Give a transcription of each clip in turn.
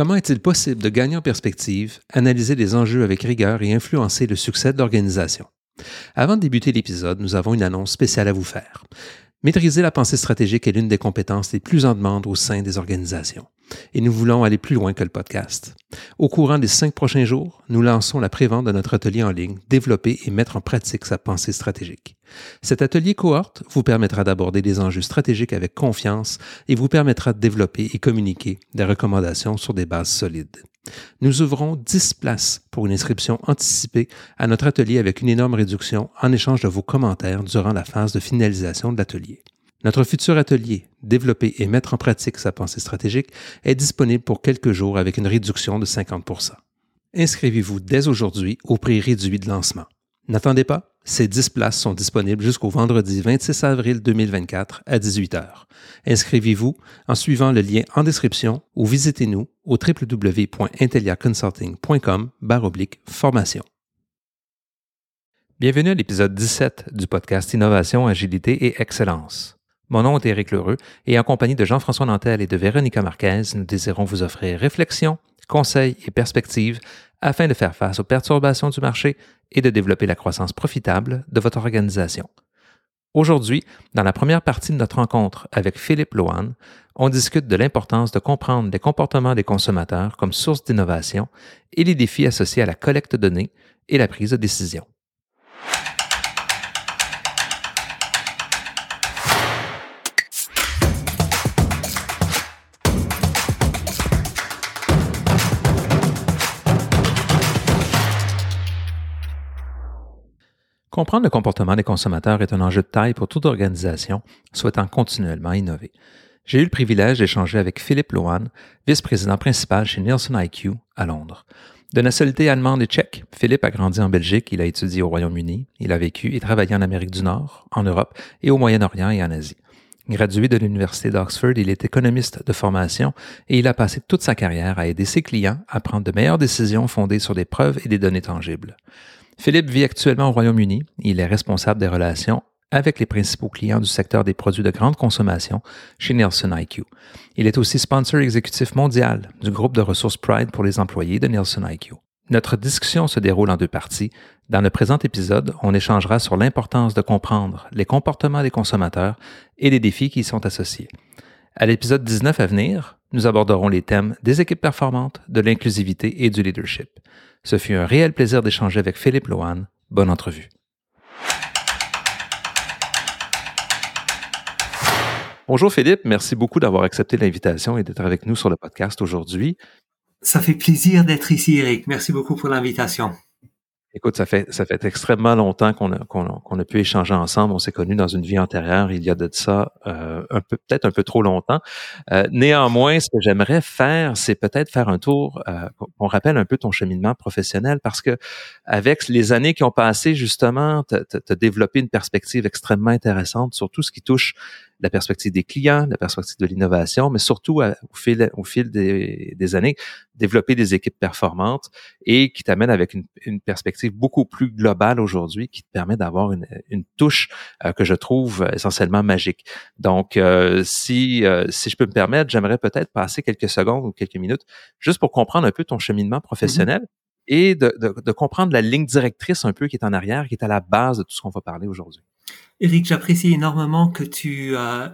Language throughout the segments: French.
Comment est-il possible de gagner en perspective, analyser les enjeux avec rigueur et influencer le succès de l'organisation? Avant de débuter l'épisode, nous avons une annonce spéciale à vous faire. Maîtriser la pensée stratégique est l'une des compétences les plus en demande au sein des organisations. Et nous voulons aller plus loin que le podcast. Au courant des 5 prochains jours, nous lançons la prévente de notre atelier en ligne « Développer et mettre en pratique sa pensée stratégique ». Cet atelier cohorte vous permettra d'aborder des enjeux stratégiques avec confiance et vous permettra de développer et communiquer des recommandations sur des bases solides. Nous ouvrons 10 places pour une inscription anticipée à notre atelier avec une énorme réduction en échange de vos commentaires durant la phase de finalisation de l'atelier. Notre futur atelier, Développer et mettre en pratique sa pensée stratégique, est disponible pour quelques jours avec une réduction de 50%. Inscrivez-vous dès aujourd'hui au prix réduit de lancement. N'attendez pas, ces 10 places sont disponibles jusqu'au vendredi 26 avril 2024 à 18h. Inscrivez-vous en suivant le lien en description ou visitez-nous au www.intelliaconsulting.com/formation. Bienvenue à l'épisode 17 du podcast Innovation, Agilité et Excellence. Mon nom est Éric Lheureux et en compagnie de Jean-François Nantel et de Véronica Marquez, nous désirons vous offrir réflexion, conseils et perspectives afin de faire face aux perturbations du marché et de développer la croissance profitable de votre organisation. Aujourd'hui, dans la première partie de notre rencontre avec Philippe Lohan, on discute de l'importance de comprendre les comportements des consommateurs comme source d'innovation et les défis associés à la collecte de données et la prise de décision. Comprendre le comportement des consommateurs est un enjeu de taille pour toute organisation souhaitant continuellement innover. J'ai eu le privilège d'échanger avec Philippe Lohan, vice-président principal chez Nielsen IQ à Londres. De nationalité allemande et tchèque, Philippe a grandi en Belgique, il a étudié au Royaume-Uni, il a vécu et travaillé en Amérique du Nord, en Europe et au Moyen-Orient et en Asie. Gradué de l'Université d'Oxford, il est économiste de formation et il a passé toute sa carrière à aider ses clients à prendre de meilleures décisions fondées sur des preuves et des données tangibles. Philippe vit actuellement au Royaume-Uni. Il est responsable des relations avec les principaux clients du secteur des produits de grande consommation chez Nielsen IQ. Il est aussi sponsor exécutif mondial du groupe de ressources Pride pour les employés de Nielsen IQ. Notre discussion se déroule en 2 parties. Dans le présent épisode, on échangera sur l'importance de comprendre les comportements des consommateurs et les défis qui y sont associés. À l'épisode 19 à venir, nous aborderons les thèmes des équipes performantes, de l'inclusivité et du leadership. Ce fut un réel plaisir d'échanger avec Philippe Lohan. Bonne entrevue. Bonjour Philippe, merci beaucoup d'avoir accepté l'invitation et d'être avec nous sur le podcast aujourd'hui. Ça fait plaisir d'être ici, Eric. Merci beaucoup pour l'invitation. Écoute, ça fait extrêmement longtemps qu'on a pu échanger ensemble. On s'est connus dans une vie antérieure, il y a de ça peut-être un peu trop longtemps. Néanmoins, ce que j'aimerais faire, c'est peut-être faire un tour, qu'on rappelle un peu ton cheminement professionnel, parce que avec les années qui ont passé, justement, t'as développé une perspective extrêmement intéressante sur tout ce qui touche la perspective des clients, la perspective de l'innovation, mais surtout au fil des années, développer des équipes performantes et qui t'amène avec une perspective beaucoup plus globale aujourd'hui, qui te permet d'avoir une touche que je trouve essentiellement magique. Donc, si je peux me permettre, j'aimerais peut-être passer quelques secondes ou quelques minutes juste pour comprendre un peu ton cheminement professionnel et de comprendre la ligne directrice un peu qui est en arrière, qui est à la base de tout ce qu'on va parler aujourd'hui. Eric, j'apprécie énormément que tu as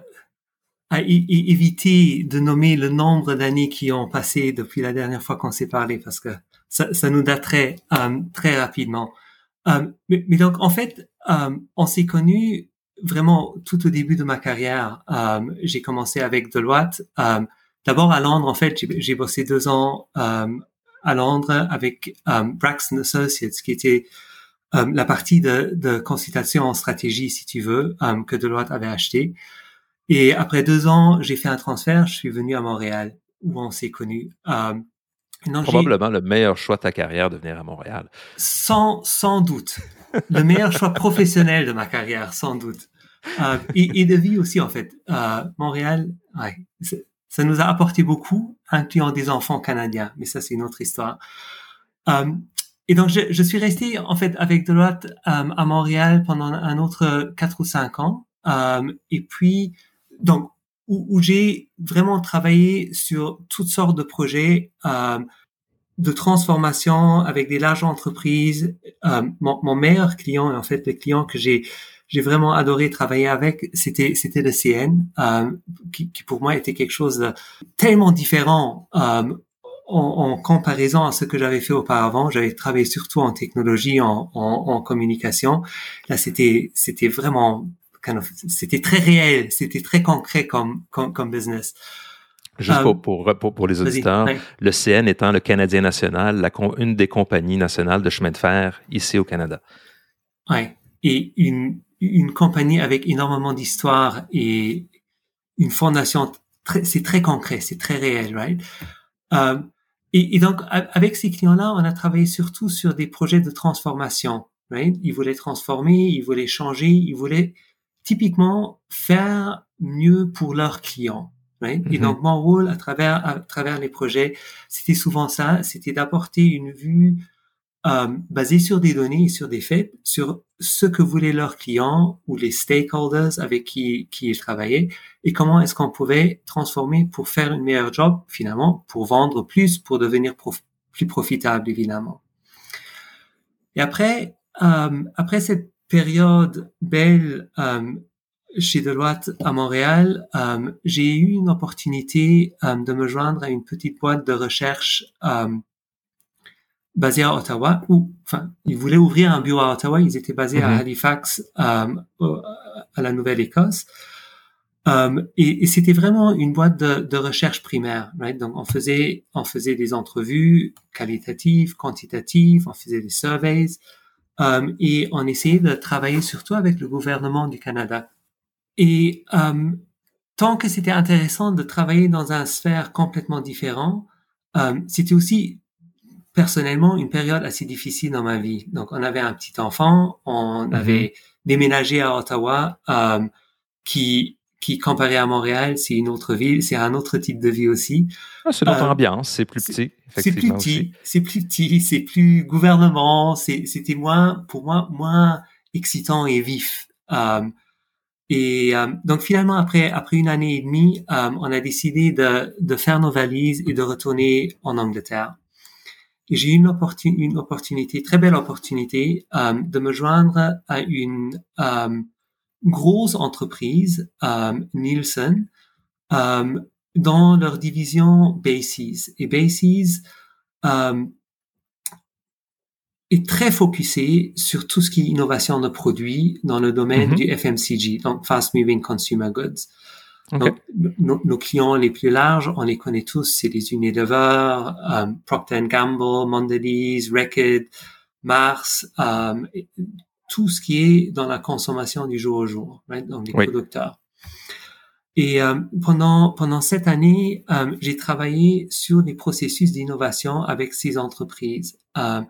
évité de nommer le nombre d'années qui ont passé depuis la dernière fois qu'on s'est parlé, parce que ça nous daterait très rapidement. Mais donc, en fait, on s'est connus vraiment tout au début de ma carrière. J'ai commencé avec Deloitte. D'abord à Londres, en fait, j'ai bossé 2 ans à Londres avec Braxton Associates, qui était la partie de consultation en stratégie, si tu veux, que Deloitte avait acheté. Et après 2 ans, j'ai fait un transfert, je suis venu à Montréal, où on s'est connus. Probablement le meilleur choix de ta carrière de venir à Montréal. Sans doute. Le meilleur choix professionnel de ma carrière, sans doute. Et de vie aussi, en fait. Montréal, ouais, ça nous a apporté beaucoup, incluant des enfants canadiens, mais ça, c'est une autre histoire. Et donc, je suis resté, en fait, avec Deloitte à Montréal pendant un autre 4 ou 5 ans. Et puis, donc, où j'ai vraiment travaillé sur toutes sortes de projets de transformation avec des larges entreprises. Mon meilleur client, en fait, le client que j'ai vraiment adoré travailler avec, c'était le CN, qui pour moi était quelque chose de tellement différent en comparaison à ce que j'avais fait auparavant. J'avais travaillé surtout en technologie, en communication. Là, c'était vraiment c'était très réel, c'était très concret comme business. Juste pour les Vas-y. auditeurs, Ouais. le CN étant le Canadien national, une des compagnies nationales de chemin de fer ici au Canada. Ouais. Et une compagnie avec énormément d'histoire et une fondation c'est très concret, c'est très réel, right? Euh, et donc, avec ces clients-là, on a travaillé surtout sur des projets de transformation, right? Ils voulaient transformer, ils voulaient changer, ils voulaient typiquement faire mieux pour leurs clients, right? Et donc, mon rôle à travers les projets, c'était souvent ça, c'était d'apporter une vue basée sur des données et sur des faits, sur ce que voulaient leurs clients ou les stakeholders avec qui ils travaillaient et comment est-ce qu'on pouvait transformer pour faire une meilleure job, finalement, pour vendre plus, pour devenir plus profitable, évidemment. Et après cette période belle chez Deloitte à Montréal, j'ai eu une opportunité de me joindre à une petite boîte de recherche basés à Ottawa, ils voulaient ouvrir un bureau à Ottawa, ils étaient basés à Halifax, à la Nouvelle-Écosse. Et c'était vraiment une boîte de recherche primaire, right? Donc, on faisait des entrevues qualitatives, quantitatives, on faisait des surveys, et on essayait de travailler surtout avec le gouvernement du Canada. Et, tant que c'était intéressant de travailler dans une sphère complètement différente, c'était aussi personnellement une période assez difficile dans ma vie. Donc, on avait un petit enfant, on avait déménagé à Ottawa, qui comparé à Montréal, c'est une autre ville, c'est un autre type de vie aussi. C'est une autre ambiance, c'est plus petit, effectivement aussi. C'est plus petit, c'est plus gouvernement, c'était pour moi, moins excitant et vif. Donc finalement, après une année et demie, on a décidé de faire nos valises et de retourner en Angleterre. Et j'ai eu une opportunité, très belle opportunité, de me joindre à une grosse entreprise, Nielsen, dans leur division Bases. Et Bases est très focusé sur tout ce qui est innovation de produits dans le domaine du FMCG, donc Fast Moving Consumer Goods. Okay. Donc, nos clients les plus larges, on les connaît tous, c'est les Unilever, Procter & Gamble, Mondelez, Reckitt, Mars, tout ce qui est dans la consommation du jour au jour, right? Donc les producteurs. Et pendant cette année, j'ai travaillé sur des processus d'innovation avec ces entreprises.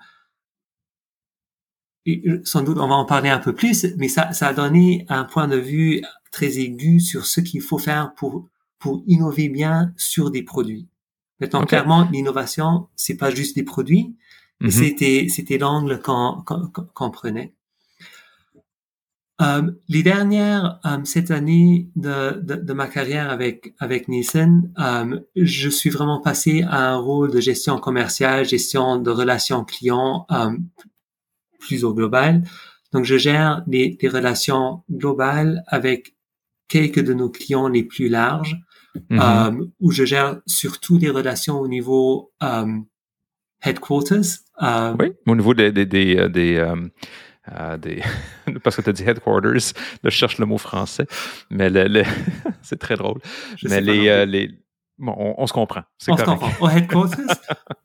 Et sans doute, on va en parler un peu plus, mais ça a donné un point de vue très aigu sur ce qu'il faut faire pour innover bien sur des produits. Maintenant, clairement, l'innovation, c'est pas juste des produits, mais c'était l'angle qu'on prenait. Les dernières cette année de ma carrière avec Nielsen, je suis vraiment passé à un rôle de gestion commerciale, gestion de relations clients plus au global. Donc, je gère des relations globales avec quelques de nos clients les plus larges, où je gère surtout des relations au niveau headquarters. Oui, au niveau parce que tu as dit headquarters, là, je cherche le mot français, mais c'est très drôle. Mais bon, on se comprend. On se comprend. Au headquarters.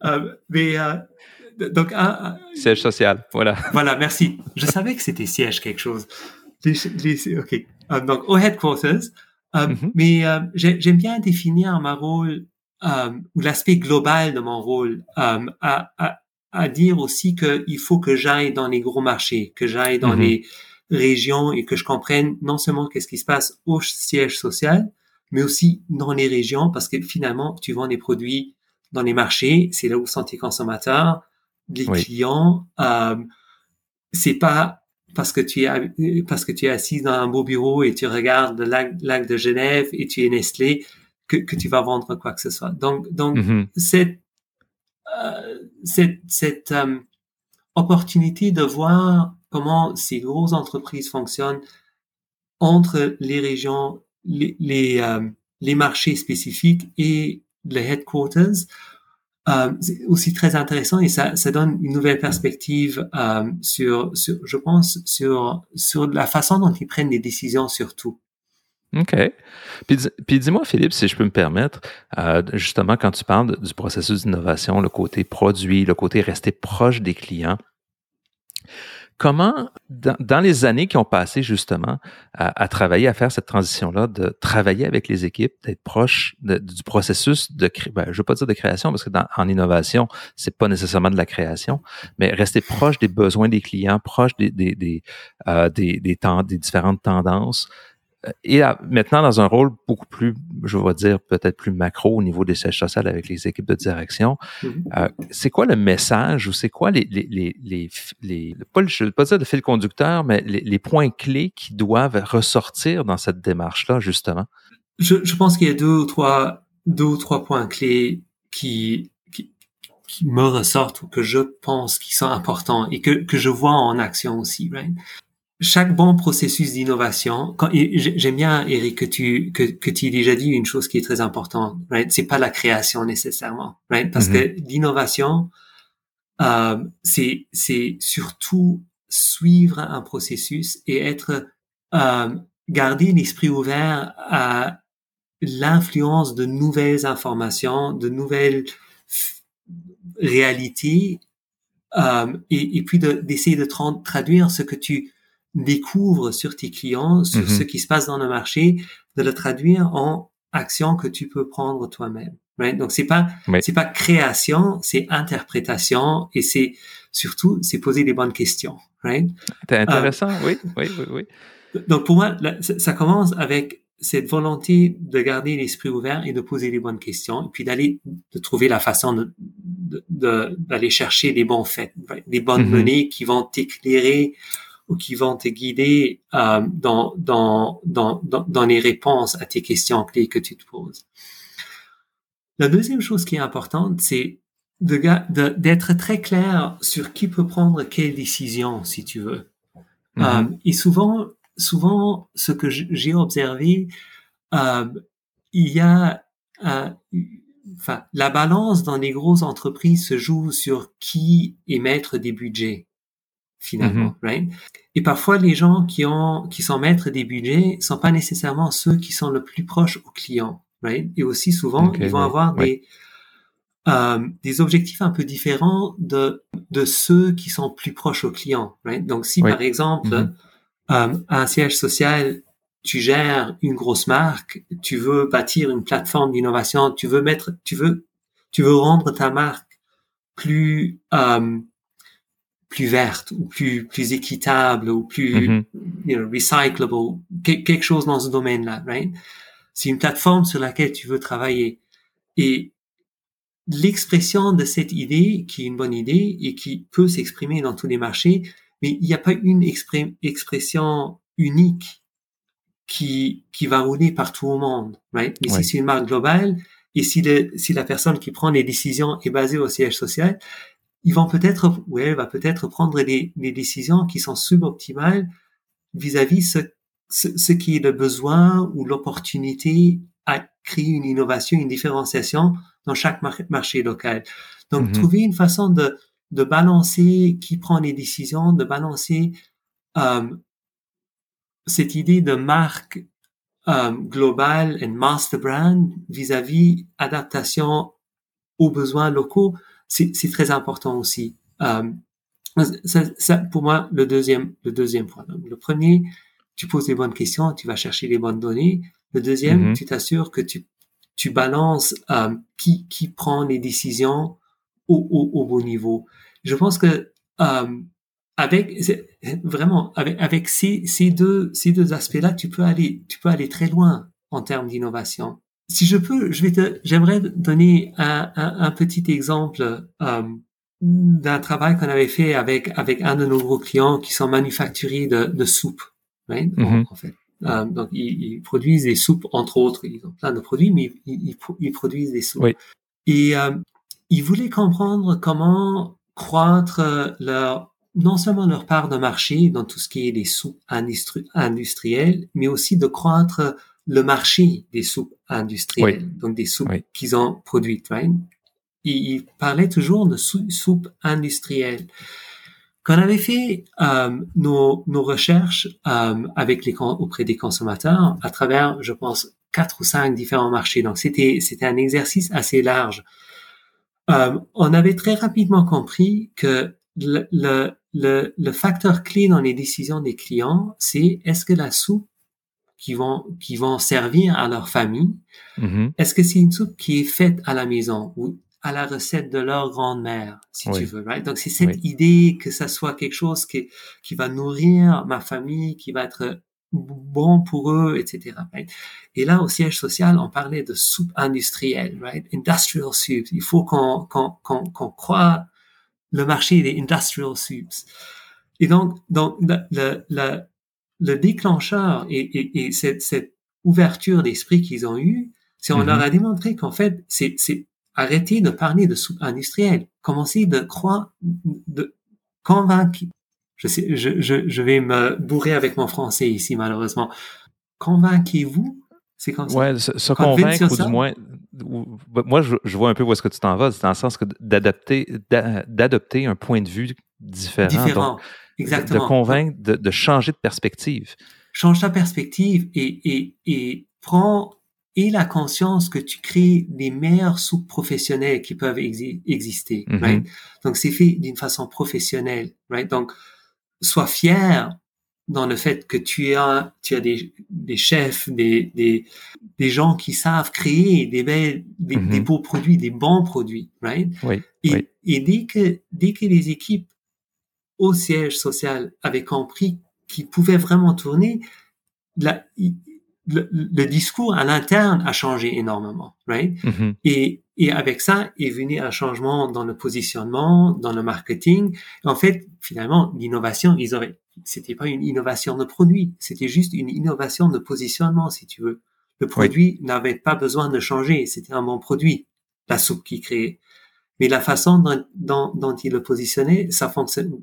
Donc, siège social, voilà. Voilà, merci. Je savais que c'était siège quelque chose. OK. Donc, au headquarters. Mais j'aime bien définir ma rôle ou l'aspect global de mon rôle à dire aussi qu'il faut que j'aille dans les gros marchés, que j'aille dans les régions et que je comprenne non seulement qu'est-ce qui se passe au siège social, mais aussi dans les régions, parce que finalement, tu vends des produits dans les marchés, c'est là où sont tes consommateurs, les clients. C'est pas parce que tu es assis dans un beau bureau et tu regardes le lac de Genève et tu es Nestlé que tu vas vendre quoi que ce soit. Donc cette opportunité de voir comment ces grosses entreprises fonctionnent entre les régions, les marchés spécifiques et les headquarters, c'est aussi très intéressant et ça donne une nouvelle perspective je pense, sur la façon dont ils prennent des décisions sur tout. OK. Puis dis-moi, Philippe, si je peux me permettre, justement, quand tu parles du processus d'innovation, le côté produit, le côté rester proche des clients, comment, dans les années qui ont passé justement à travailler, à faire cette transition-là, de travailler avec les équipes, d'être proche du processus je ne veux pas dire de création, parce que en innovation, c'est pas nécessairement de la création, mais rester proche des besoins des clients, proche des différentes tendances, et maintenant dans un rôle beaucoup plus, je vais dire peut-être plus macro au niveau des sièges sociaux avec les équipes de direction. C'est quoi le message ou c'est quoi je ne veux pas dire le fil conducteur, mais les points clés qui doivent ressortir dans cette démarche-là, justement? Je pense qu'il y a deux ou trois points clés qui me ressortent ou que je pense qui sont importants et que je vois en action aussi, right? Chaque bon processus d'innovation, j'aime bien, Eric, que tu aies déjà dit une chose qui est très importante, right? C'est pas la création nécessairement, right? Parce que l'innovation, c'est surtout suivre un processus et garder l'esprit ouvert à l'influence de nouvelles informations, de nouvelles réalités, et puis d'essayer de traduire ce que tu découvres sur tes clients, sur ce qui se passe dans le marché, de le traduire en action que tu peux prendre toi-même. Right? Donc c'est pas création, c'est interprétation et c'est poser les bonnes questions. Right? C'est intéressant, oui. Donc pour moi, ça commence avec cette volonté de garder l'esprit ouvert et de poser les bonnes questions, et puis de trouver la façon d'aller chercher les bons faits, les bonnes données qui vont t'éclairer ou qui vont te guider dans les réponses à tes questions clés que tu te poses. La deuxième chose qui est importante, c'est d'être très clair sur qui peut prendre quelle décision, si tu veux. Et souvent, ce que j'ai observé, il y a, la balance dans les grosses entreprises se joue sur qui est maître des budgets, finalement, right? Et parfois, les gens qui sont maîtres des budgets sont pas nécessairement ceux qui sont le plus proches aux clients, right? Et aussi souvent, ils vont avoir des objectifs un peu différents de ceux qui sont plus proches aux clients, right? Donc, si par exemple, un siège social, tu gères une grosse marque, tu veux bâtir une plateforme d'innovation, tu veux rendre ta marque plus verte ou plus équitable ou plus recyclable, quelque chose dans ce domaine-là, right? C'est une plateforme sur laquelle tu veux travailler. Et l'expression de cette idée, qui est une bonne idée et qui peut s'exprimer dans tous les marchés, mais il n'y a pas une expression unique qui va rouler partout au monde, right? Mais si c'est une marque globale et si la personne qui prend les décisions est basée au siège social, elle va peut-être prendre des décisions qui sont suboptimales vis-à-vis ce qui est le besoin ou l'opportunité à créer une innovation, une différenciation dans chaque marché local. Donc, trouver une façon de balancer qui prend les décisions, de balancer cette idée de marque globale et master brand vis-à-vis adaptation aux besoins locaux, c'est très important aussi. Ça, pour moi, le deuxième point. Le premier, tu poses les bonnes questions, tu vas chercher les bonnes données. Le deuxième, tu t'assures que tu balances qui prend les décisions au bon niveau. Je pense que avec ces deux aspects-là, tu peux aller très loin en termes d'innovation. Si je peux, j'aimerais donner un petit exemple d'un travail qu'on avait fait avec un de nos gros clients qui sont manufacturiers de soupe, right? En fait. Donc, ils produisent des soupes, entre autres. Ils ont plein de produits, mais ils produisent des soupes. Oui. Et ils voulaient comprendre comment croître non seulement leur part de marché dans tout ce qui est des soupes industrielles, mais aussi de croître le marché des soupes industrielles, donc des soupes qu'ils ont produites, right? Il parlait toujours de soupe industrielle. Quand on avait fait nos recherches auprès des consommateurs à travers, je pense, 4 ou 5 différents marchés, donc c'était un exercice assez large. On avait très rapidement compris que le facteur clé dans les décisions des clients, c'est est-ce que la soupe qui vont servir à leur famille, est-ce que c'est une soupe qui est faite à la maison ou à la recette de leur grand-mère, si tu veux, right? Donc, c'est cette idée que ça soit quelque chose qui va nourrir ma famille, qui va être bon pour eux, etc., right? Et là, au siège social, on parlait de soupe industrielle, right? Industrial soups. Il faut qu'on croit le marché des industrial soups. Et donc, le déclencheur et cette ouverture d'esprit qu'ils ont eue, c'est on leur a démontré qu'en fait, c'est arrêter de parler de soupe industrielle, commencer de convaincre. Je vais me bourrer avec mon français ici, malheureusement. Convainquez-vous, c'est comme ça? Ouais, se convaincre, ou du moins, moi, je vois un peu où est-ce que tu t'en vas, c'est dans le sens que d'adopter un point de vue différent. Donc, exactement. De convaincre, de changer de perspective. Change ta perspective et prends la conscience que tu crées des meilleures soupes professionnelles qui peuvent exister, right? Donc, c'est fait d'une façon professionnelle, right? Donc, sois fier dans le fait que tu as des chefs, des gens qui savent créer des beaux produits, des bons produits, right? Et dès que les équipes au siège social avaient compris qu'ils pouvaient vraiment tourner, le discours à l'interne a changé énormément, right? Et avec ça est venu un changement dans le positionnement, dans le marketing. En fait, finalement, l'innovation, c'était pas une innovation de produit, c'était juste une innovation de positionnement, si tu veux. Le produit n'avait pas besoin de changer, c'était un bon produit, la soupe qu'il créait. Mais la façon dont il le positionnait, ça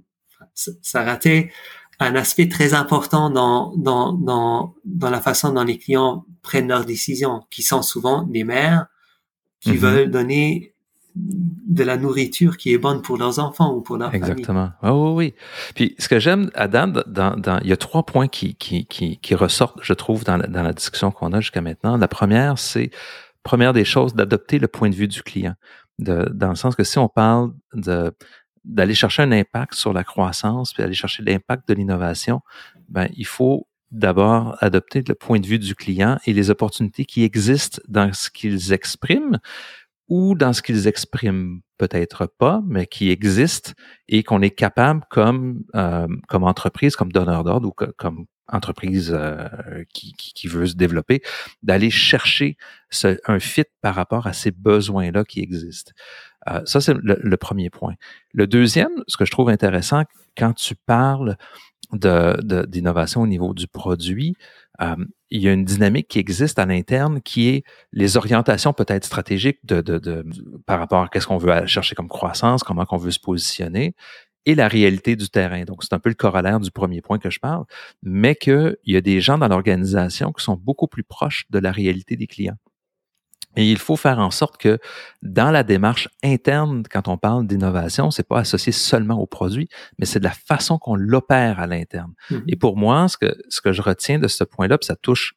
ratait un aspect très important dans la façon dont les clients prennent leurs décisions, qui sont souvent des mères qui veulent donner de la nourriture qui est bonne pour leurs enfants ou pour leur famille. Exactement. Oui. Puis, ce que j'aime, Adam, il y a 3 points qui ressortent, je trouve, dans la discussion qu'on a jusqu'à maintenant. La première, c'est, première des choses, d'adopter le point de vue du client. Dans le sens que si on parle d'aller chercher un impact sur la croissance, puis aller chercher l'impact de l'innovation, ben, il faut d'abord adopter le point de vue du client et les opportunités qui existent dans ce qu'ils expriment ou dans ce qu'ils expriment peut-être pas, mais qui existent et qu'on est capable comme entreprise, comme donneur d'ordre ou comme entreprise qui veut se développer, d'aller chercher un fit par rapport à ces besoins-là qui existent. Ça, c'est le premier point. Le deuxième, ce que je trouve intéressant, quand tu parles d'innovation au niveau du produit, il y a une dynamique qui existe à l'interne qui est les orientations peut-être stratégiques par rapport à qu'est-ce qu'on veut aller chercher comme croissance, comment qu'on veut se positionner, et la réalité du terrain. Donc, c'est un peu le corollaire du premier point que je parle, mais qu'il y a des gens dans l'organisation qui sont beaucoup plus proches de la réalité des clients. Et il faut faire en sorte que dans la démarche interne, quand on parle d'innovation, c'est pas associé seulement au produit, mais c'est de la façon qu'on l'opère à l'interne. Et pour moi, ce que je retiens de ce point-là, puis ça touche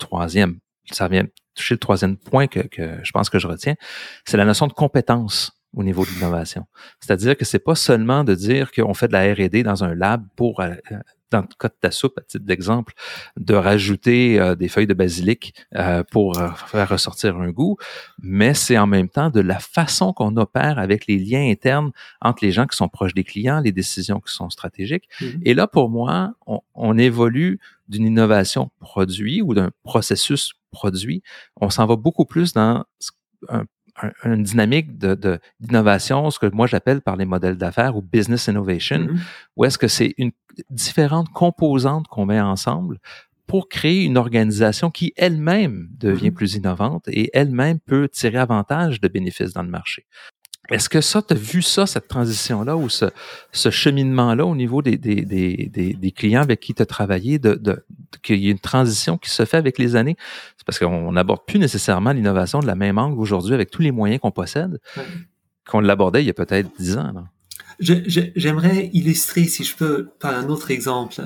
ça vient toucher le troisième point que je pense que je retiens, c'est la notion de compétence au niveau de l'innovation. C'est-à-dire que c'est pas seulement de dire qu'on fait de la R&D dans un lab pour dans le cas de ta soupe, à titre d'exemple, de rajouter des feuilles de basilic pour faire ressortir un goût, mais c'est en même temps de la façon qu'on opère avec les liens internes entre les gens qui sont proches des clients, les décisions qui sont stratégiques. Et là, pour moi, on évolue d'une innovation produit ou d'un processus produit. On s'en va beaucoup plus dans une dynamique d'innovation, ce que moi j'appelle par les modèles d'affaires ou business innovation, où est-ce que c'est une différentes composantes qu'on met ensemble pour créer une organisation qui elle-même devient plus innovante et elle-même peut tirer avantage de bénéfices dans le marché. Est-ce que ça, tu as vu ça, cette transition-là ou ce cheminement-là au niveau des clients avec qui tu as travaillé, qu'il y a une transition qui se fait avec les années? C'est parce qu'on n'aborde plus nécessairement l'innovation de la même angle aujourd'hui avec tous les moyens qu'on possède qu'on l'abordait il y a peut-être 10 ans. Là. J'aimerais illustrer, si je peux, par un autre exemple,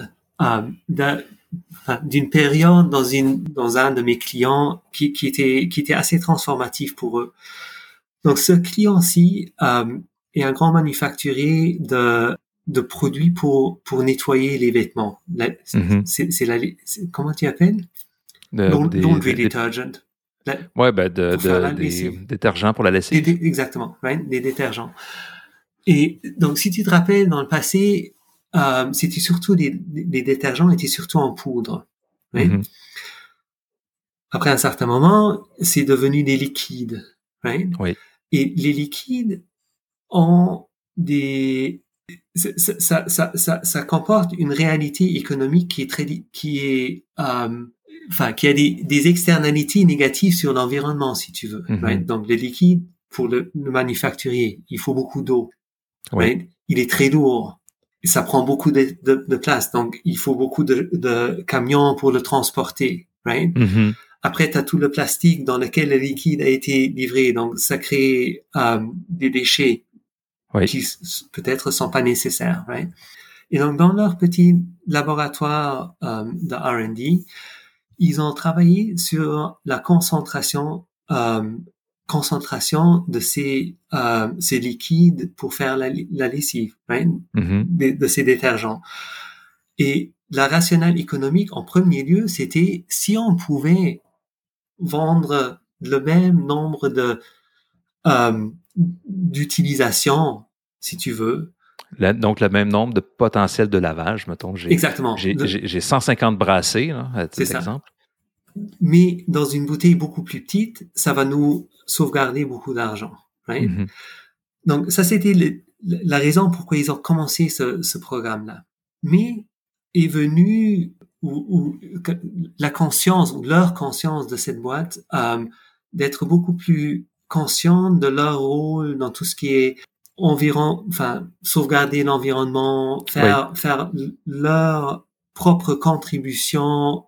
d'une période dans un de mes clients qui était assez transformatif pour eux. Donc, ce client-ci est un grand manufacturier de produits pour nettoyer les vêtements. Comment tu appelles? Laundry detergent. Oui, des détergents pour la lessive. Exactement, right? Des détergents. Et donc, si tu te rappelles, dans le passé, c'était surtout les détergents étaient surtout en poudre. Right? Après un certain moment, c'est devenu des liquides. Right? Oui. Et les liquides ont ça comporte une réalité économique qui a des externalités négatives sur l'environnement, si tu veux. Right? Donc, le liquide, pour le manufacturier, il faut beaucoup d'eau. Right? Il est très lourd. Ça prend beaucoup de place. Donc, il faut beaucoup de camions pour le transporter. Right? Après, tu as tout le plastique dans lequel le liquide a été livré. Donc, ça crée des déchets qui peut-être sont pas nécessaires. Right? Et donc, dans leur petit laboratoire de R&D, ils ont travaillé sur la concentration de ces liquides pour faire la lessive, right? de ces détergents. Et la rationale économique, en premier lieu, c'était si on pouvait vendre le même nombre d'utilisations, si tu veux. Donc, le même nombre de potentiels de lavage, mettons. Exactement. J'ai 150 brassées, là, à titre d'exemple. Mais dans une bouteille beaucoup plus petite, ça va nous sauvegarder beaucoup d'argent. Right? Donc, ça, c'était la raison pourquoi ils ont commencé ce programme-là. Mais est venue leur conscience de cette boîte d'être beaucoup plus consciente de leur rôle dans tout ce qui est sauvegarder l'environnement, faire leur propre contribution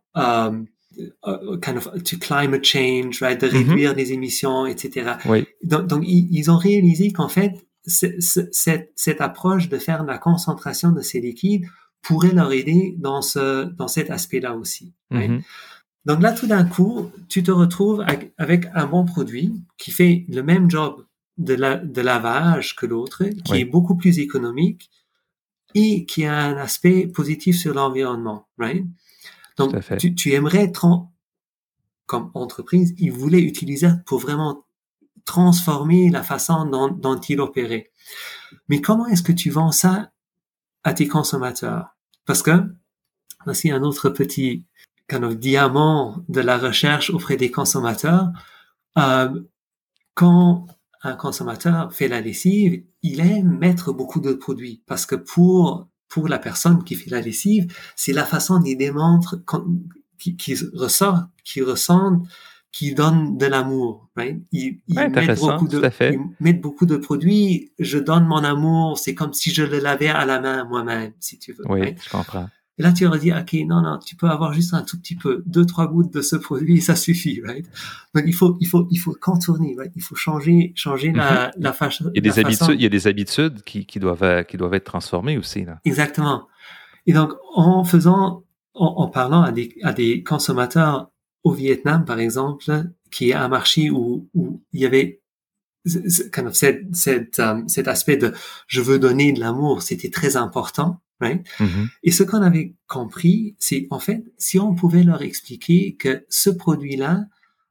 to climate change, right, de réduire les émissions, etc. Donc ils ont réalisé qu'en fait, cette approche de faire la concentration de ces liquides pourrait leur aider dans cet aspect-là aussi. Right? Donc là, tout d'un coup, tu te retrouves avec un bon produit qui fait le même job de lavage que l'autre, qui est beaucoup plus économique et qui a un aspect positif sur l'environnement. Right? Donc, tu aimerais, comme entreprise, ils voulaient utiliser pour vraiment transformer la façon dont ils opéraient. Mais comment est-ce que tu vends ça à tes consommateurs? Parce que, voici un autre petit diamant de la recherche auprès des consommateurs. Quand un consommateur fait la lessive, il aime mettre beaucoup de produits parce que pour la personne qui fait la lessive, c'est la façon dont il démontre qui ressentent, qui donne de l'amour. Right? Ils mettent beaucoup de produits. Je donne mon amour. C'est comme si je le lavais à la main moi-même, si tu veux. Oui, right? Je comprends. Et là, tu aurais dit, OK, non, tu peux avoir juste un tout petit peu, 2-3 gouttes de ce produit, ça suffit, right? Donc, il faut contourner, right? Il faut changer la façon. Il y a des habitudes qui doivent être transformées aussi, là. Exactement. Et donc, en parlant à des consommateurs au Vietnam, par exemple, qui est un marché où il y avait cet aspect de je veux donner de l'amour, c'était très important. Right? Et ce qu'on avait compris, c'est en fait, si on pouvait leur expliquer que ce produit-là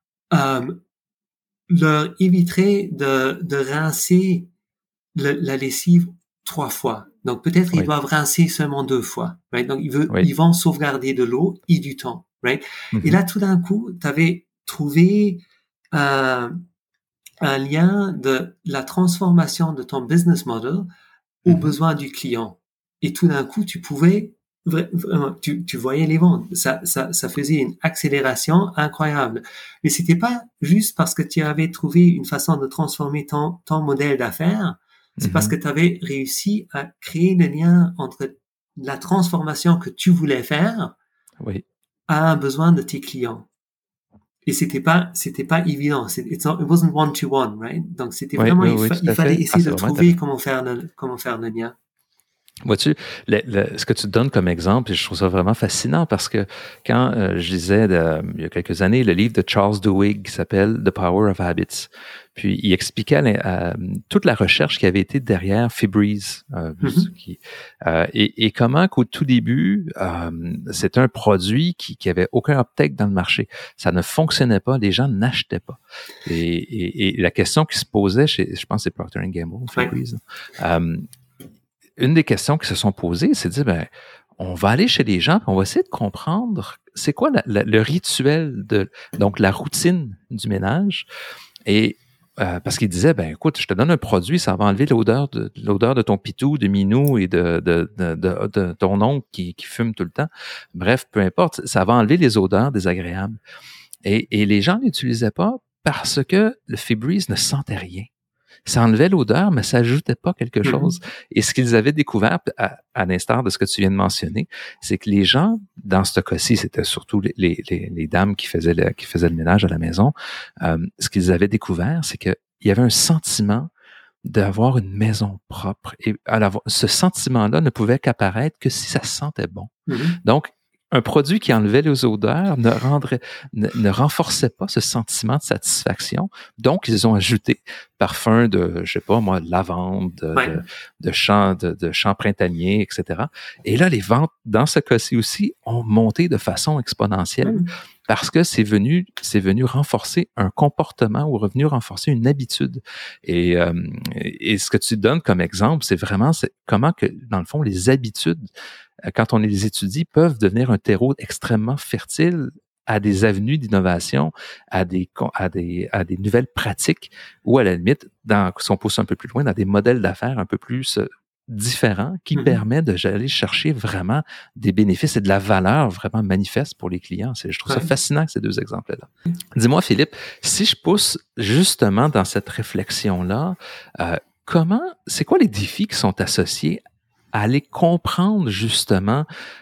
leur éviterait de rincer la lessive 3 fois. Donc peut-être ils doivent rincer seulement 2 fois. Right? Donc ils vont sauvegarder de l'eau et du temps. Right? Et là, tout d'un coup, tu avais trouvé un un lien de la transformation de ton business model aux besoins du client. Et tout d'un coup, tu pouvais, tu voyais les ventes. Ça faisait une accélération incroyable. Mais c'était pas juste parce que tu avais trouvé une façon de transformer ton modèle d'affaires. C'est parce que tu avais réussi à créer le lien entre la transformation que tu voulais faire à un besoin de tes clients. Et c'était pas évident. It wasn't one to one, right? Donc c'était vraiment, il fallait essayer de trouver comment faire le lien. Vois-tu, ce que tu donnes comme exemple, et je trouve ça vraiment fascinant parce que quand je lisais il y a quelques années le livre de Charles Duhigg qui s'appelle The Power of Habits, puis il expliquait toute la recherche qui avait été derrière Febreze, et comment qu'au tout début, c'était un produit qui avait aucun uptake dans le marché. Ça ne fonctionnait pas, les gens n'achetaient pas. Et la question qui se posait je pense que c'est Procter & Gamble, Febreze, une des questions qui se sont posées, c'est de dire, on va aller chez les gens, on va essayer de comprendre c'est quoi le rituel donc la routine du ménage. Et parce qu'il disait, écoute, je te donne un produit, ça va enlever l'odeur de ton pitou, de minou et de ton oncle qui fume tout le temps. Bref, peu importe, ça va enlever les odeurs désagréables. Et les gens n'utilisaient pas parce que le Febreze ne sentait rien. Ça enlevait l'odeur, mais ça n'ajoutait pas quelque chose. Et ce qu'ils avaient découvert, à l'instar de ce que tu viens de mentionner, c'est que les gens, dans ce cas-ci, c'était surtout les dames qui faisaient le ménage à la maison, ce qu'ils avaient découvert, c'est qu'il y avait un sentiment d'avoir une maison propre. Et ce sentiment-là ne pouvait qu'apparaître que si ça sentait bon. Donc, un produit qui enlevait les odeurs ne renforçait pas ce sentiment de satisfaction. Donc, ils ont ajouté parfum de, je sais pas moi, de lavande, de champs printaniers, etc. Et là, les ventes, dans ce cas-ci aussi, ont monté de façon exponentielle parce que c'est venu renforcer un comportement ou revenu renforcer une habitude. Et ce que tu donnes comme exemple, c'est comment que, dans le fond, les habitudes, quand on les étudie, peuvent devenir un terreau extrêmement fertile à des avenues d'innovation, à des nouvelles pratiques, ou à la limite, si on pousse un peu plus loin, dans des modèles d'affaires un peu plus différents qui permettent d'aller chercher vraiment des bénéfices et de la valeur vraiment manifeste pour les clients. Je trouve ça fascinant, ces deux exemples-là. Dis-moi, Philippe, si je pousse justement dans cette réflexion-là, c'est quoi les défis qui sont associés à aller comprendre justement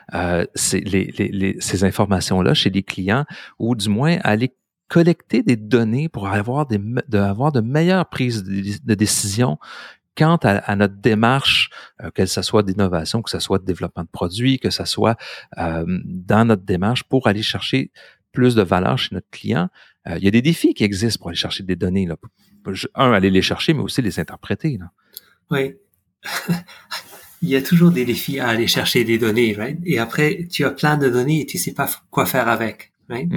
ces informations-là chez les clients, ou du moins à aller collecter des données pour avoir de meilleures prises de décision quant à notre démarche, que ce soit d'innovation, que ce soit de développement de produits, que ce soit dans notre démarche pour aller chercher plus de valeur chez notre client. Il y a des défis qui existent pour aller chercher des données. Là. Aller les chercher, mais aussi les interpréter. Là. Oui. Il y a toujours des défis à aller chercher des données, right? Et après, tu as plein de données et tu sais pas quoi faire avec, right?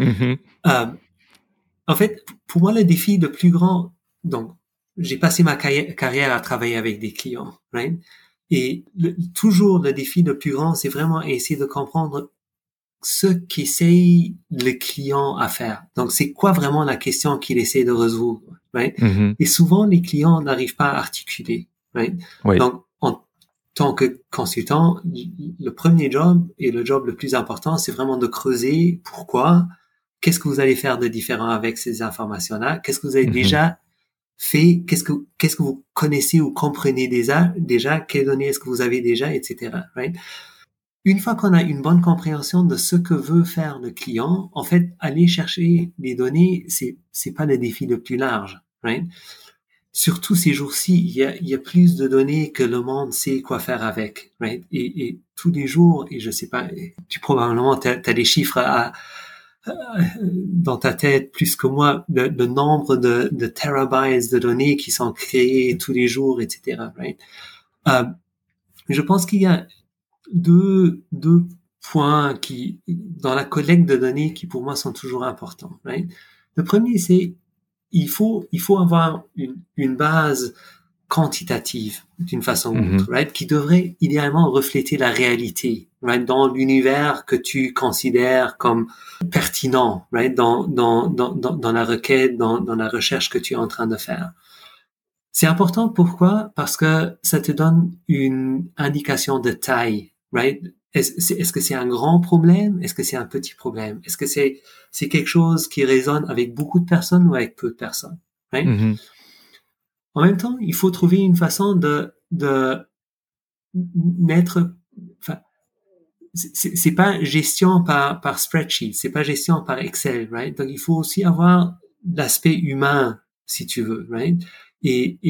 En fait, pour moi, le défi le plus grand, donc, j'ai passé ma carrière à travailler avec des clients, right? Et toujours le défi le plus grand, c'est vraiment essayer de comprendre ce qu'essaye le client à faire. Donc, c'est quoi vraiment la question qu'il essaie de résoudre, right? Et souvent, les clients n'arrivent pas à articuler, right? Donc, en tant que consultant, le premier job et le job le plus important, c'est vraiment de creuser pourquoi, qu'est-ce que vous allez faire de différent avec ces informations-là, qu'est-ce que vous avez déjà fait, qu'est-ce que vous connaissez ou comprenez déjà, quelles données est-ce que vous avez déjà, etc. Right? Une fois qu'on a une bonne compréhension de ce que veut faire le client, en fait, aller chercher des données, c'est pas le défi le plus large, right? Surtout ces jours-ci, il y a plus de données que le monde sait quoi faire avec, right? Et tous les jours, et je sais pas, tu probablement t'as des chiffres dans ta tête plus que moi, le nombre de terabytes de données qui sont créées tous les jours, etc., right? Je pense qu'il y a deux points dans la collecte de données qui pour moi sont toujours importants, right? Le premier, c'est il faut avoir une base quantitative d'une façon ou autre, right? Qui devrait idéalement refléter la réalité, right, dans l'univers que tu considères comme pertinent, right, dans la requête, dans la recherche que tu es en train de faire. C'est important, pourquoi? Parce que ça te donne une indication de taille, right? Est-ce que c'est un grand problème? Est-ce que c'est un petit problème? Est-ce que c'est quelque chose qui résonne avec beaucoup de personnes ou avec peu de personnes, right? Mm-hmm. En même temps, il faut trouver une façon de mettre, enfin, c'est pas gestion par spreadsheet, c'est pas gestion par Excel, right? Donc, il faut aussi avoir l'aspect humain, si tu veux, right? Et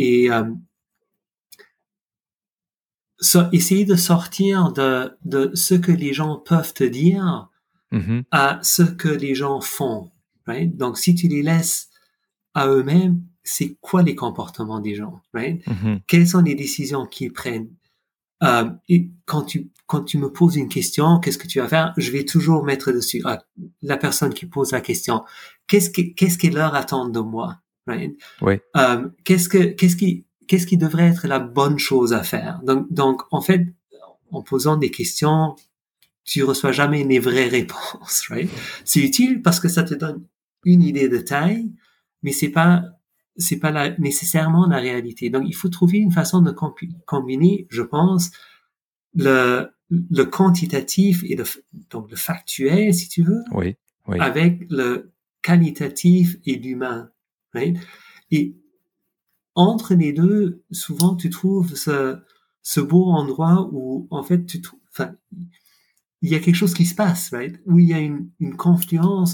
essayer de sortir de ce que les gens peuvent te dire Mm-hmm. à ce que les gens font, right? Donc, si tu les laisses à eux-mêmes, c'est quoi les comportements des gens, right? Mm-hmm. Quelles sont les décisions qu'ils prennent? Et quand tu me poses une question, qu'est-ce que tu vas faire? Je vais toujours mettre dessus la personne qui pose la question. Qu'est-ce qu'ils leur attendent de moi, right? Oui. Qu'est-ce qui devrait être la bonne chose à faire? Donc, en fait, en posant des questions, tu reçois jamais les vraies réponses, right? C'est utile parce que ça te donne une idée de taille, mais c'est pas nécessairement la réalité. Donc, il faut trouver une façon de combiner, je pense, le quantitatif et donc le factuel, si tu veux, oui. avec le qualitatif et l'humain, right? Et entre les deux, souvent, tu trouves ce beau endroit où, en fait, il y a quelque chose qui se passe, right? Où il y a une confluence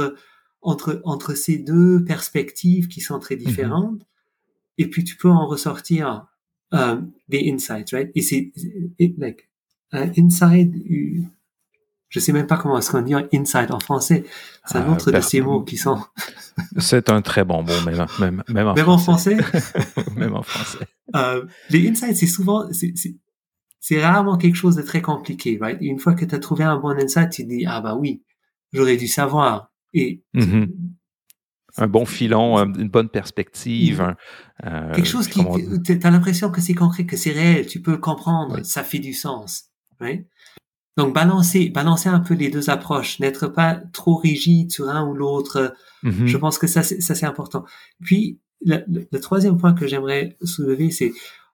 entre ces deux perspectives qui sont très différentes, et puis tu peux en ressortir des insights, right? Et c'est like un insight, je sais même pas comment est-ce qu'on dit insight en français. C'est un autre de ces mots qui sont. C'est un très bon mot, même en français. Même en français. Les insights, c'est rarement quelque chose de très compliqué, right? Et une fois que tu as trouvé un bon insight, tu te dis, ah bah oui, j'aurais dû savoir. Et un bon filon, une bonne perspective. Quelque chose tu as l'impression que c'est concret, que c'est réel, tu peux le comprendre, ça fait du sens, right? Donc, balancer un peu les deux approches, n'être pas trop rigide sur un ou l'autre. Je pense que ça c'est important. Puis, le troisième point que j'aimerais soulever, c'est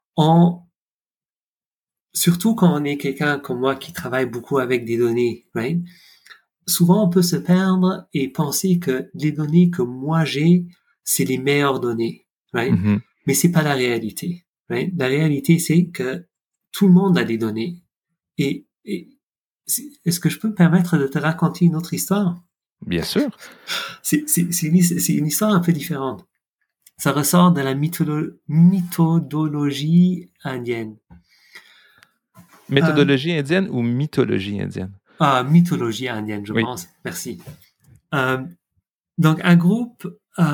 surtout quand on est quelqu'un comme moi qui travaille beaucoup avec des données, right? Souvent, on peut se perdre et penser que les données que moi j'ai, c'est les meilleures données, right? Mais c'est pas la réalité, right? La réalité, c'est que tout le monde a des données. Et est-ce que je peux me permettre de te raconter une autre histoire? Bien sûr. C'est une histoire un peu différente. Ça ressort de la méthodologie indienne. Méthodologie indienne ou mythologie indienne? Mythologie indienne, je pense. Merci. Donc, un groupe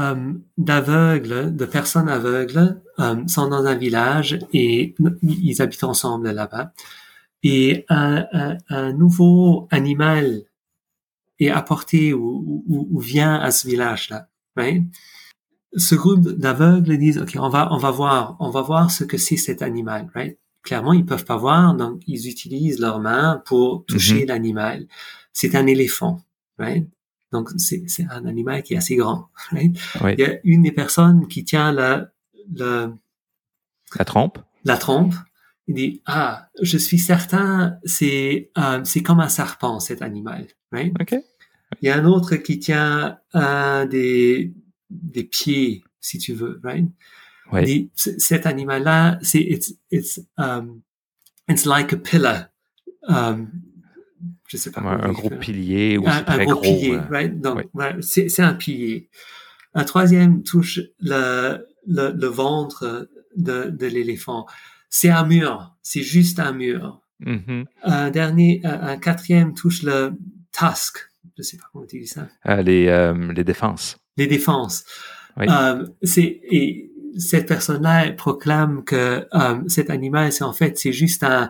de personnes aveugles, sont dans un village et ils habitent ensemble là-bas. Et un nouveau animal est apporté ou vient à ce village-là, right? Ce groupe d'aveugles disent, OK, on va voir ce que c'est cet animal, right? Clairement, ils peuvent pas voir, donc ils utilisent leurs mains pour toucher l'animal. C'est un éléphant, right? Donc, c'est un animal qui est assez grand, right? Oui. Il y a une des personnes qui tient la trompe. La trompe. Il dit, je suis certain, c'est comme un serpent, cet animal, right? Okay. Il y a un autre qui tient des pieds, si tu veux, right? Oui. dit, cet animal-là, it's like a pillar. Je sais pas. Un gros pilier ou un très gros pilier, right? Donc, c'est un pilier. Un troisième touche le ventre de l'éléphant. C'est un mur. C'est juste un mur. Un quatrième touche le tusk. Je sais pas comment tu dis ça. Les défenses. Les défenses. Oui. Et cette personne-là proclame que cet animal, c'est juste un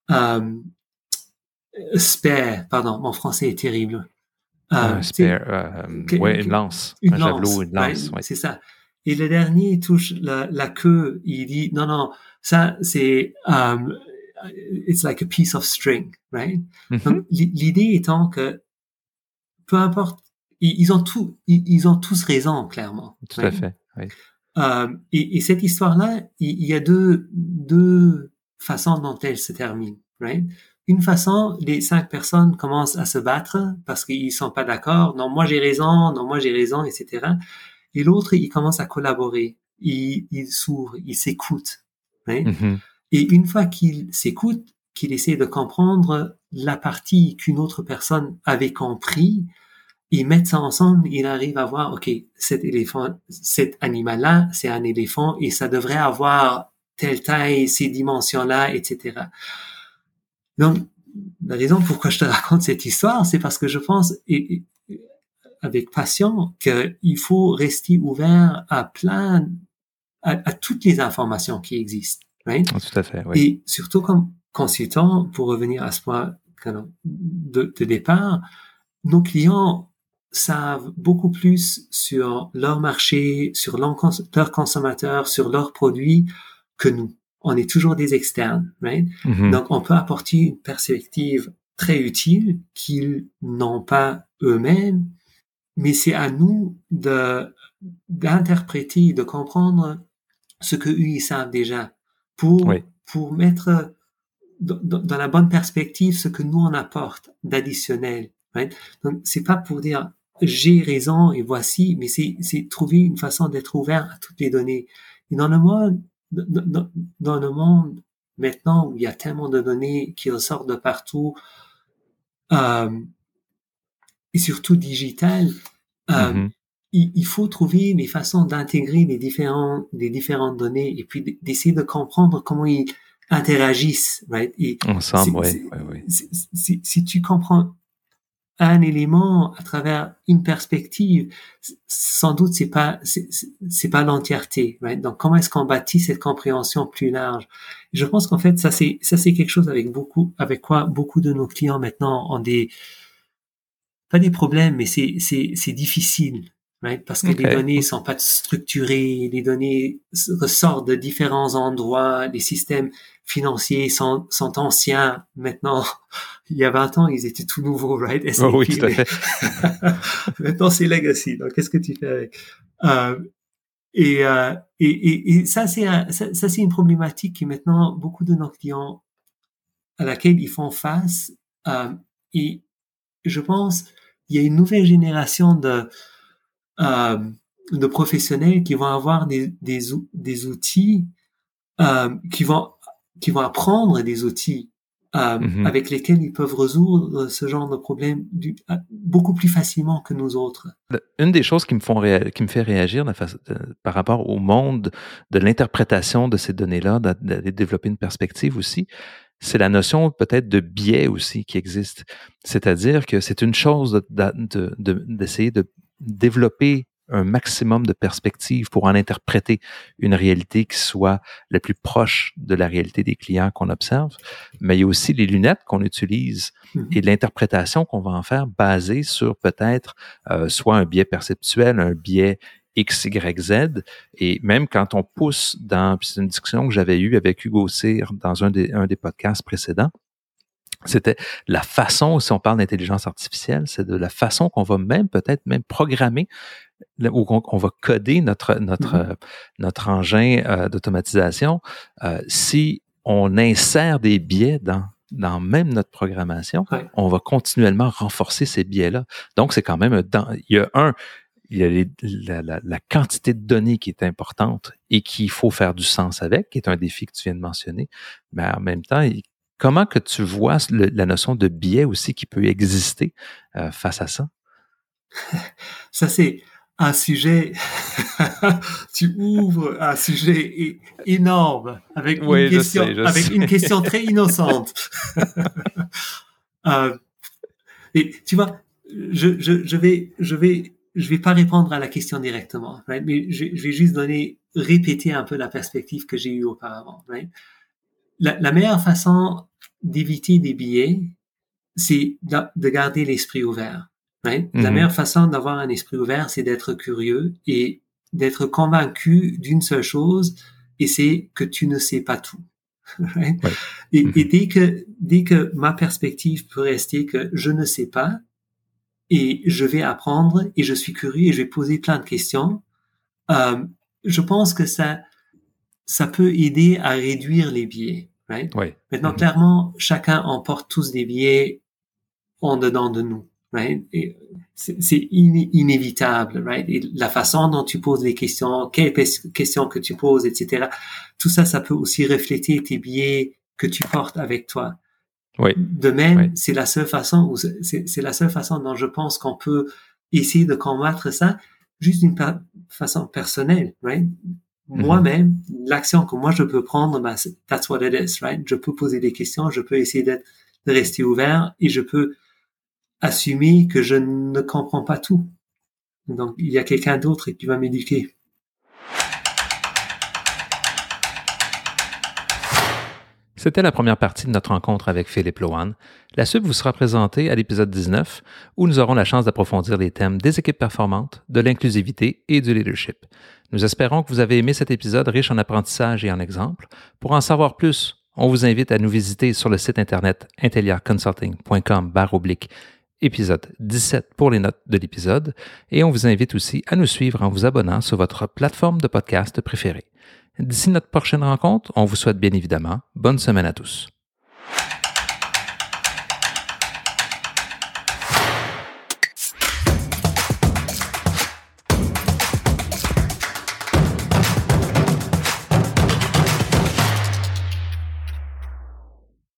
spear. Pardon, mon français est terrible. Un spear, une lance. Un javelot, une lance. C'est ça. Et le dernier touche la queue. Il dit, non, ça, c'est un it's like a piece of string, right? Mm-hmm. Donc, l'idée étant que peu importe, ils ont tous raison, clairement. Tout à fait, oui. Et cette histoire-là, il y a deux façons dont elle se termine, right? Une façon, les 5 personnes commencent à se battre parce qu'ils sont pas d'accord. Non, moi j'ai raison, etc. Et l'autre, il commence à collaborer. Il s'ouvre, il s'écoute, right? Mm-hmm. Et une fois qu'il s'écoute, qu'il essaie de comprendre la partie qu'une autre personne avait compris, ils mettent ça ensemble, ils arrivent à voir, OK, cet animal-là, c'est un éléphant et ça devrait avoir telle taille, ces dimensions-là, etc. Donc, la raison pourquoi je te raconte cette histoire, c'est parce que je pense, avec passion, qu'il faut rester ouvert à à toutes les informations qui existent, right? Tout à fait, oui. Et surtout comme consultant, pour revenir à ce point de départ, nos clients savent beaucoup plus sur leur marché, sur leurs consommateurs, sur leurs produits que nous. On est toujours des externes, right? Mm-hmm. Donc, on peut apporter une perspective très utile qu'ils n'ont pas eux-mêmes, mais c'est à nous d'interpréter, de comprendre ce que eux, ils savent déjà pour mettre dans la bonne perspective ce que nous on apporte d'additionnel. Right? Donc c'est pas pour dire j'ai raison et voici, mais c'est trouver une façon d'être ouvert à toutes les données. Et dans le monde maintenant où il y a tellement de données qui ressortent de partout et surtout digitales, Mm-hmm. il faut trouver des façons d'intégrer les différentes données et puis d'essayer de comprendre comment ils interagissent, right? Et ensemble, oui. Si tu comprends un élément à travers une perspective, sans doute c'est pas l'entièreté, right? Donc comment est-ce qu'on bâtit cette compréhension plus large? Je pense qu'en fait ça c'est quelque chose avec quoi beaucoup de nos clients maintenant ont pas des problèmes, mais c'est difficile, right? Parce que les données sont pas structurées, les données ressortent de différents endroits, les systèmes financiers sont anciens maintenant. Il y a 20 ans, ils étaient tout nouveaux, right? SAP, oui, tout à fait. Maintenant, c'est legacy. Donc, qu'est-ce que tu fais avec? Et ça, c'est une problématique qui maintenant, beaucoup de nos clients à laquelle ils font face, et je pense, il y a une nouvelle génération de professionnels qui vont avoir des outils, qui vont apprendre des outils avec lesquels ils peuvent résoudre ce genre de problème beaucoup plus facilement que nous autres. Une des choses qui me fait réagir par rapport au monde de l'interprétation de ces données-là, de développer une perspective aussi, c'est la notion peut-être de biais aussi qui existe. C'est-à-dire que c'est une chose d'essayer de développer un maximum de perspectives pour en interpréter une réalité qui soit la plus proche de la réalité des clients qu'on observe, mais il y a aussi les lunettes qu'on utilise et l'interprétation qu'on va en faire basée sur peut-être soit un biais perceptuel, un biais X, Y, Z, et même quand on pousse c'est une discussion que j'avais eue avec Hugo Cyr dans un des podcasts précédents, c'était la façon, si on parle d'intelligence artificielle, c'est de la façon qu'on va peut-être programmer ou qu'on va coder notre engin d'automatisation si on insère des biais dans même notre programmation, on va continuellement renforcer ces biais-là. Donc, c'est quand même il y a la quantité de données qui est importante et qu'il faut faire du sens avec, qui est un défi que tu viens de mentionner. Mais en même temps, comment que tu vois la notion de biais aussi qui peut exister face à ça? Ça, c'est un sujet, tu ouvres un sujet énorme avec une question très innocente. Et tu vois, je vais pas répondre à la question directement, right? Mais je vais juste répéter un peu la perspective que j'ai eue auparavant, right? La meilleure façon d'éviter des biais, c'est de garder l'esprit ouvert. Right? La meilleure façon d'avoir un esprit ouvert, c'est d'être curieux et d'être convaincu d'une seule chose, et c'est que tu ne sais pas tout. Right? Oui. Et dès que ma perspective peut rester que je ne sais pas et je vais apprendre et je suis curieux et je vais poser plein de questions, je pense que ça peut aider à réduire les biais. Right? Oui. Maintenant, clairement, chacun emporte tous des biais en dedans de nous. Right? Et c'est inévitable. Right? Et la façon dont tu poses les questions, quelles questions que tu poses, etc. Tout ça, ça peut aussi refléter tes biais que tu portes avec toi. Oui. De même, Oui. c'est la seule façon dont je pense qu'on peut essayer de combattre ça, juste d'une façon personnelle, right? Moi-même, l'action que moi je peux prendre, that's what it is, right? Je peux poser des questions, je peux essayer de rester ouvert et je peux assumer que je ne comprends pas tout. Donc, il y a quelqu'un d'autre qui va m'éduquer. C'était la première partie de notre rencontre avec Philippe Lohan. La suite vous sera présentée à l'épisode 19, où nous aurons la chance d'approfondir les thèmes des équipes performantes, de l'inclusivité et du leadership. Nous espérons que vous avez aimé cet épisode riche en apprentissage et en exemples. Pour en savoir plus, on vous invite à nous visiter sur le site internet intelliaconsulting.com/épisode 17 pour les notes de l'épisode, et on vous invite aussi à nous suivre en vous abonnant sur votre plateforme de podcast préférée. D'ici notre prochaine rencontre, on vous souhaite bien évidemment bonne semaine à tous.